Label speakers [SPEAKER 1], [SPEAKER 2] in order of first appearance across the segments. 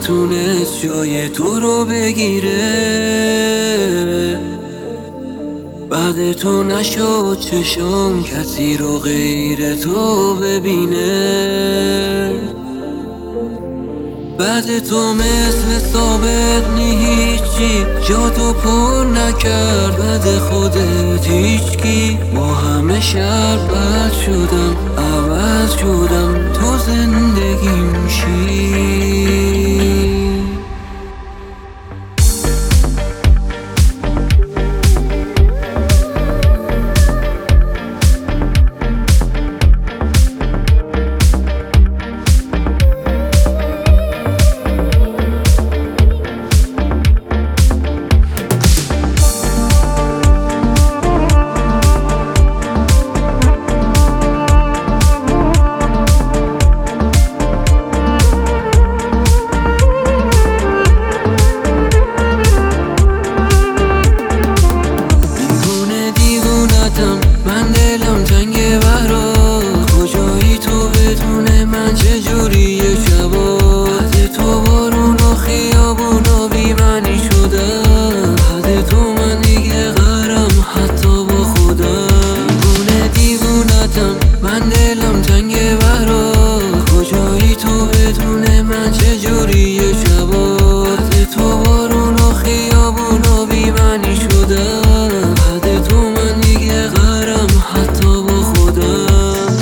[SPEAKER 1] تونست جای تو رو بگیره. بعد تو نشد چشم کسی رو غیر تو ببینه. بعد تو مثل ثابت نی هیچی جا تو پر نکرد. بعد خودت هیچکی با همه شب بد شدم، عوض شدم، تو زندگیم شی. من دلم تنگه برات، کجایی تو بدون من چجوریه شبا. بعد تو بارون و خیابون و بی‌معنی شدم. بعد تو من دیگه غرم حتی با خودم. دیوونتم من دلم تنگه برات، کجایی تو بدون من چجوریه شبا. بعد تو بارون و خیابون و بی‌معنی شدم. بعد تو من دیگه غرم حتی با خودم.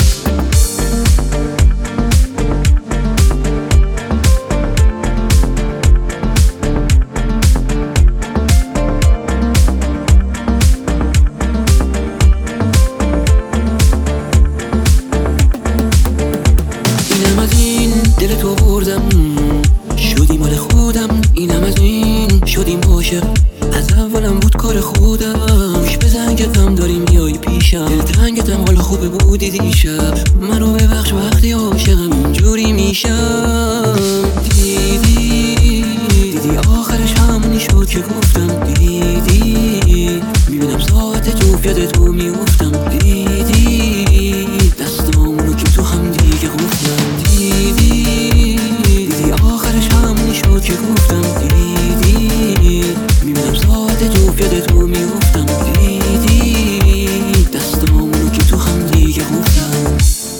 [SPEAKER 1] اینم از این دل تو بردم، شدی مال خودم. اینم از این شدیم عاشق، از اولم بود کار خودم. گوش به زنگتم داری میای پیشم، دلتنگتم حالا خوبه بودی دیشب. منو ببخش وقتی عاشقم اینجوری میشم. دیدی آخرش همونی شد که گفتم. دیدی میبینم ساعت جوف یاد تو میفتم. دیدی دستامونو که تو هم دیگه گفتم. دیدی آخرش همونی شد که گفتم. دیدی میبینم ساعت جوف یاد تو میفتم. دیدی دستامونو که تو هم دیگه گفتم.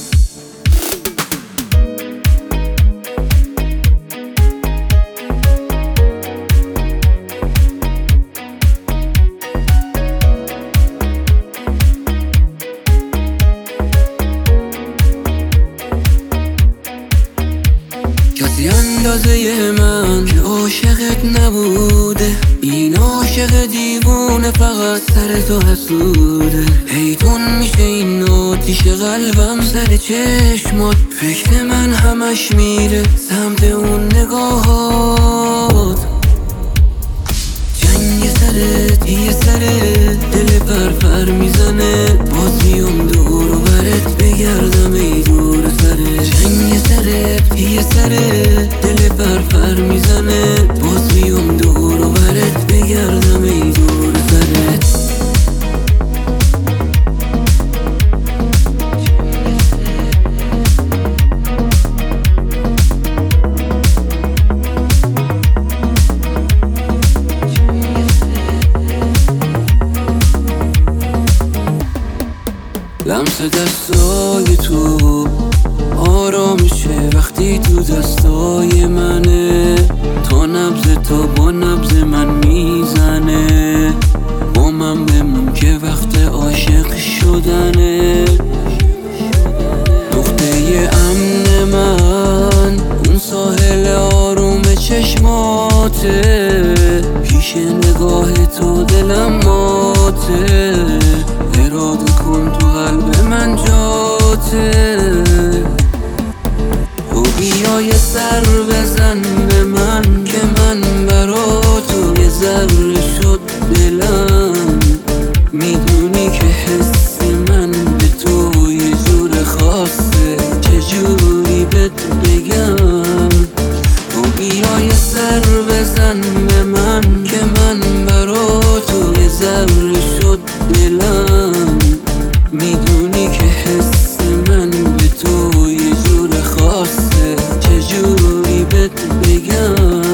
[SPEAKER 1] کسی اندازه من که عاشقت نبوده. این عاشق دیوونه فقط سر تو حسوده. حیدون میشه این آتیش قلبم سر چشمات. فکر من همش میره سمت اون نگاهات. جنگ سرت یه سرت دل پر میزنه. باز میام دور و برت بگردم ای دور سرت. جنگ سرت یه سرت دل پر میزنه. باز میام دور و برت بگردم ای دور سرت. لمس دستای تو آرام میشه وقتی تو دستای منه. تا نبض تو با نبض من میزنه. با من بمون که وقت عاشق شدنه. نقطه امن من اون ساحل آروم چشماته. پیش نگاه تو دلم ماته. اراده کن تو قلب من جاته. تو بیا یه سر بزن به من که من برا تو یه ذره شد دلم. میدونی که حس من به تو یه جور خاصه. چجوری بهت بگم. تو بیا یه سر بزن به من که من برا تو یه ذره شد دلم. میدونی که حس من به تو یه جور خاصه. چجوری بهت بگم.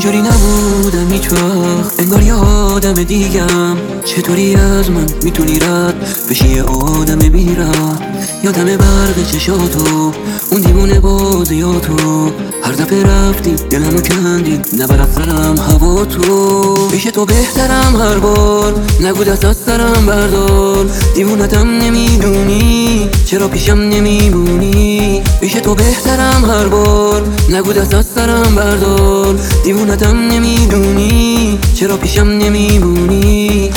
[SPEAKER 1] اینجوری نبودم هیچ وقت، انگار یه آدم دیگم. چطوری از من میتونی رد بشی یه آدم بی‌رحم؟ یادم برق چشاتو، اون دیوونه بازیاتو، هر دفعه رفتی دلمو کندی، نبر از سرم هوا تو. پیش تو بهترم هر بار، نگو دست از سرم بردار. دیوونتم نمیدونی چرا پیشم نمیمونی. پیش تو بهترم هر بار، نگو دست از سرم بردار. دیوونتم نمیدونی چرا پیشم نمیمونی.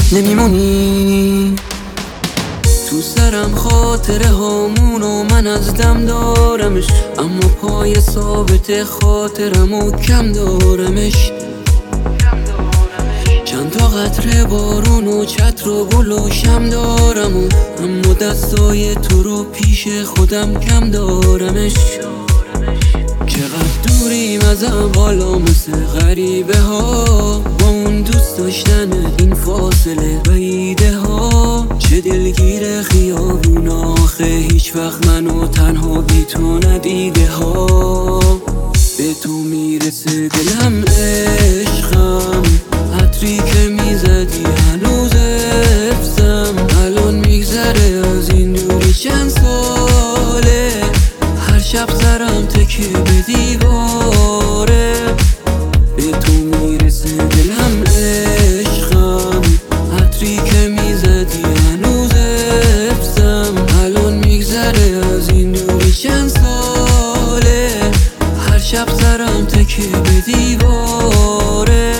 [SPEAKER 1] تو سرم خاطره هامون و من از دم دارمش، اما پای ثابت خاطرم و کم دارمش. چند تا قطره بارون و چتر و گل و شم دارم و اما دستای تو رو پیش خودم کم دارمش. چقدر دوریم از هم حالا مثل غریبه ها، با اون دوست داشتن این فاصله بعیده ها. چه دلگیر خیابون آخه، هیچ وقت منو تنها بی تو ندیده ها. به تو میرسه دلم عشقم، عطری که میزدی هنوز حفظم. الان میگذره از این دوری چند ساله، هر شب سرم تکیه به دیواره. به تو میرسه دلم عشقم، عطری که میزدی هنوز حفظم. الان میگذره از این دوری چند ساله، هر شب سرم تکیه به دیواره.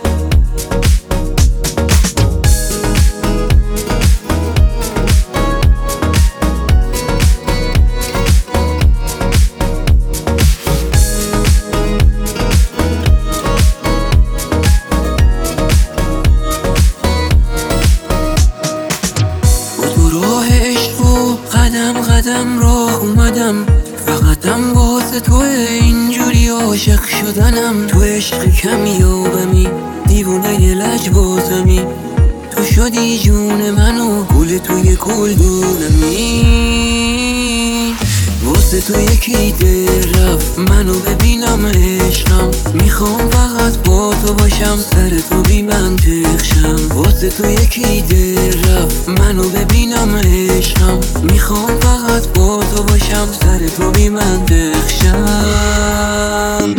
[SPEAKER 1] قدم راه اومدم، فقطم واسه تو اینجوری عاشق شدنم. تو عشق کمیابمی، دیوونه لجبازمی، تو شدی جون منو گل توی گلدونمی. واسه تو یکی دل رفت منو ببینم عشقم، میخوام فقط با تو باشم سر تو بی منطق شم. واسه تو یکی دل رفت منو ببینم عشقم، میخوام فقط با تو باشم سر تو بی منطق شم.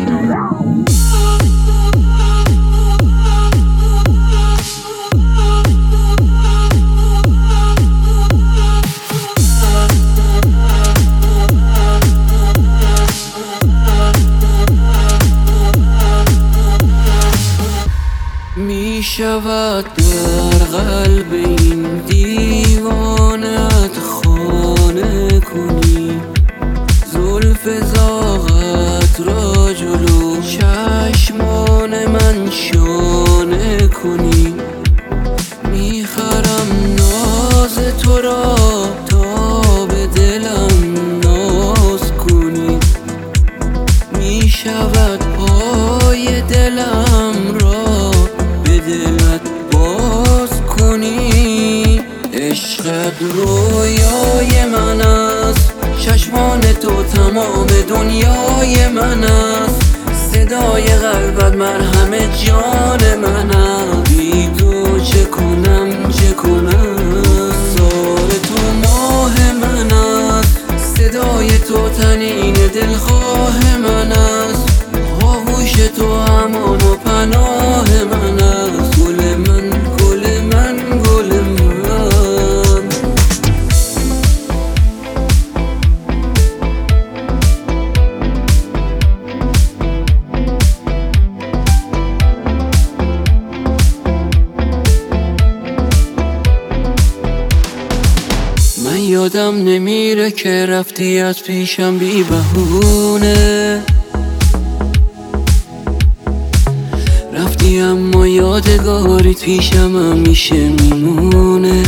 [SPEAKER 1] می شود در قلب این دیوانت خانه کنی، زلف زاغت را جلو چشمان من شانه کنی. میخرم ناز تو را تا به دلم ناز کنی، می شود پای دلم را به دلت باز کنی. عشقت رویای من است، چشمان تو تمام دنیای من است. صدای قلبت مرهم جان من است، بی تو چه کنم چه کنم. زار تو ماه من است، صدای تو تنین دلخواه من است. آغوش تو امان و پناه من است، گل من گل من گل من. من یادم نمیره که رفتی از پیشم بی بهونه، رفتی اما یادگاری پیشم همیشه میمونه.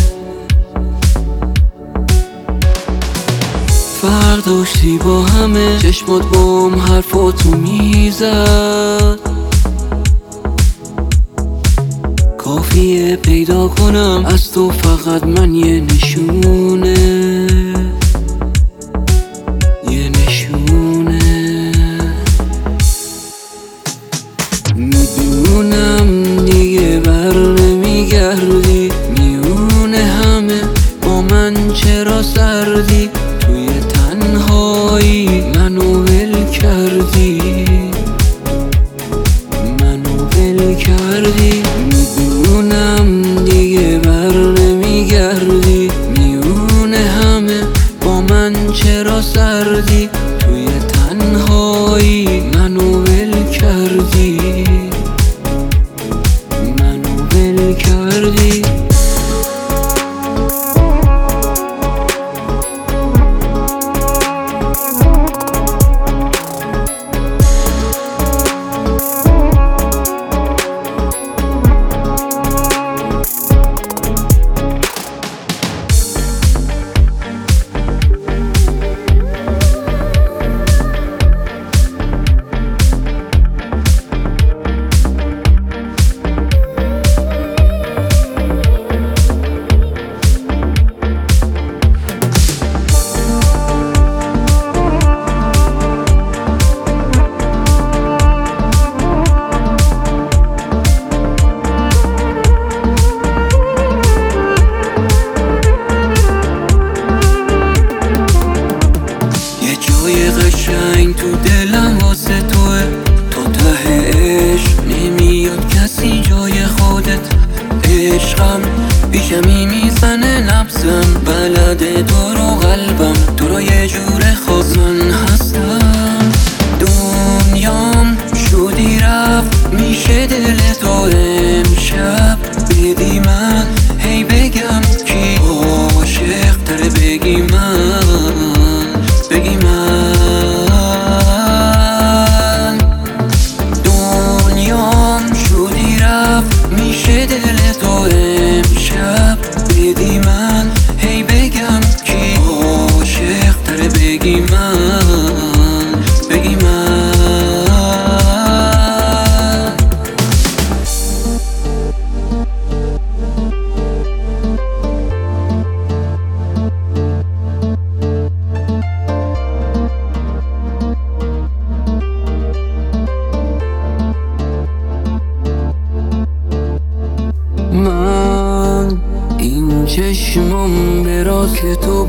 [SPEAKER 1] فرق داشتی با همه، چشمات بام حرفاتو میزد. کافیه پیدا کنم از تو فقط من یه نشونه، یه نشونه.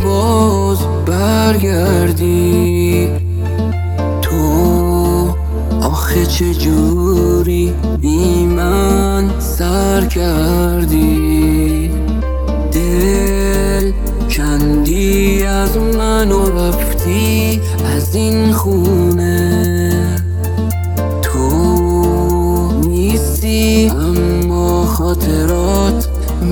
[SPEAKER 1] باز برگردی. تو آخه چجوری بی من سر کردی؟ دل کندی از من و رفتی از این خونه. تو نیستی اما خاطرات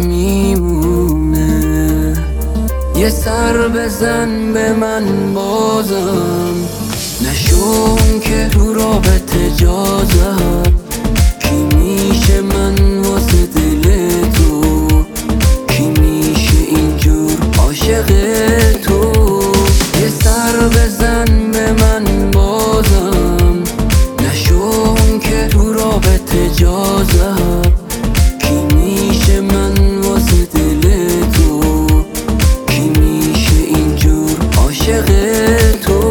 [SPEAKER 1] میمونه. یه سر بزن به من بازم، نشون که تو رابطه جازم. کی میشه من واسه دل تو؟ کی میشه اینجور عاشق تو؟ یه سر بزن به من بازم، نشون که تو رابطه جازم. کی میشه من واسه دل تو؟ کی میشه اینجور عاشق تو؟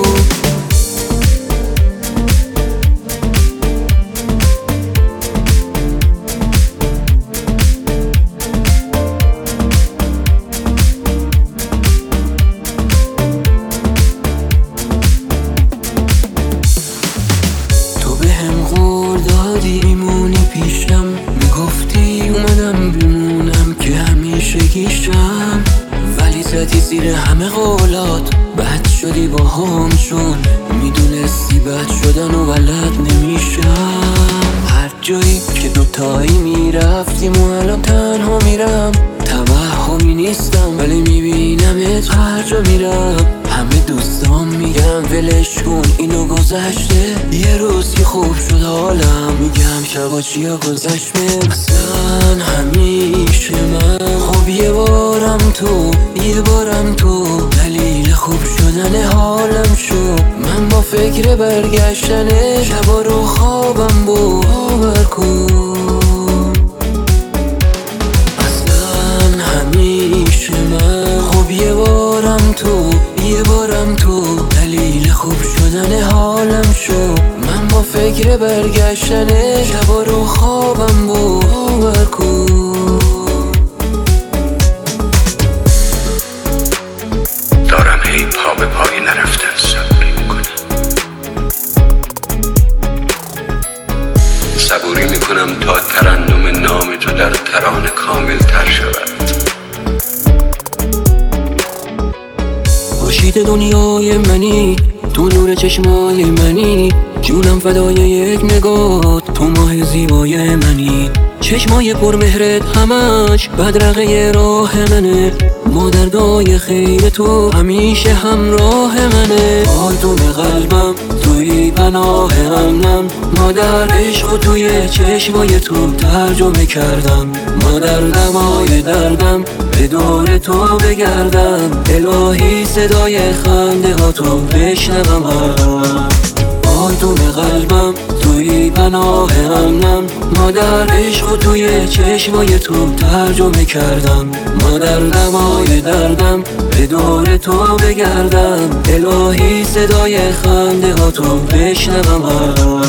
[SPEAKER 1] میمونی پیشم، میگفتی اومدم بمونم که همیشه گیشم. ولی زدی زیر همه قولات، بد شدی با هم چون میدونستی بد شدن و بلد نمیشم. هر جایی که دوتایی میرفتیم و الان تنها میرم. توهمی نیستم ولی میبینمت هر جا میرم. همه دوستان میگم ولش کن اینو گذشته. یه روز که خوب شد حالم، میگم شبا چیا گذشت من. اصلا همیشه من خب یه بارم تو دلیل خوب شدن حالم شد. من با فکر برگشتن شبا رو خوابم باور کن. اصلا همیشه من خب یه بارم تو دلیل خوب شدن حالم شد. من با فکر برگشتن شبا رو خوابم باور کن.
[SPEAKER 2] دارم هی پا به پای نرفتن صبوری میکنم. صبوری میکنم تا ترنم نام تو در ترانه کامل تر شود.
[SPEAKER 1] خورشید دنیای منی، تو نور چشمای منی. جونم فدای یک نگاه، تو ماه زیبای منی. چشمای پرمهرت همش بدرقه راه منه. مادردای خیر تو همیشه همراه منه. آلتون قلبم توی پناه امنم. مادر عشق و توی چشمای تو ترجمه کردم. مادر دمای دردم به دور تو بگردم. الهی صدای خنده ها تو بشنوم هرم. آلتون قلبم توی پناه امنم. مادر عشق و توی چشمای تو ترجمه کردم. مادر دمای دردم به دور تو بگردم. الهی صدای خنده ها تو بشنوم هرم.